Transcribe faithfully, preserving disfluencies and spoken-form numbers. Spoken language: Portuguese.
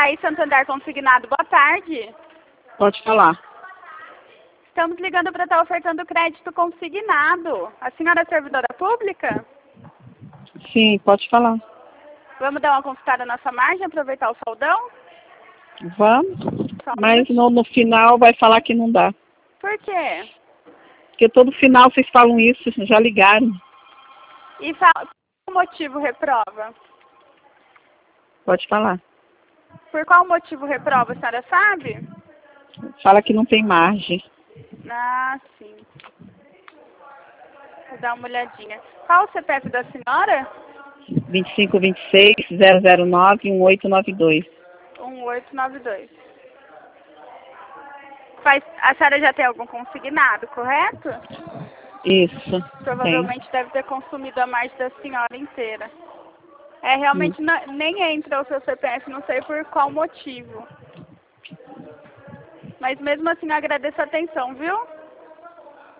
Itaí Santander Consignado, boa tarde. Pode falar. Estamos ligando para estar ofertando crédito consignado. A senhora é servidora pública? Sim, pode falar. Vamos dar uma consultada na nossa margem, aproveitar o soldão? Vamos, Só um mas minutinho. no, no final vai falar que não dá. Por quê? Porque todo final vocês falam isso, já ligaram. E fa- qual o motivo reprova? Pode falar. Por qual motivo reprova, a senhora sabe? Fala que não tem margem. Ah, sim. Vou dar uma olhadinha. Qual o C P F da senhora? vinte e cinco, vinte e seis, zero zero nove, um oito nove dois. um oito nove dois. Faz, a senhora já tem algum consignado, correto? Isso, Provavelmente deve ter consumido a margem da senhora inteira. É, realmente Hum. não- nem entra o seu C P F, não sei por qual motivo. Mas mesmo assim eu agradeço a atenção, viu?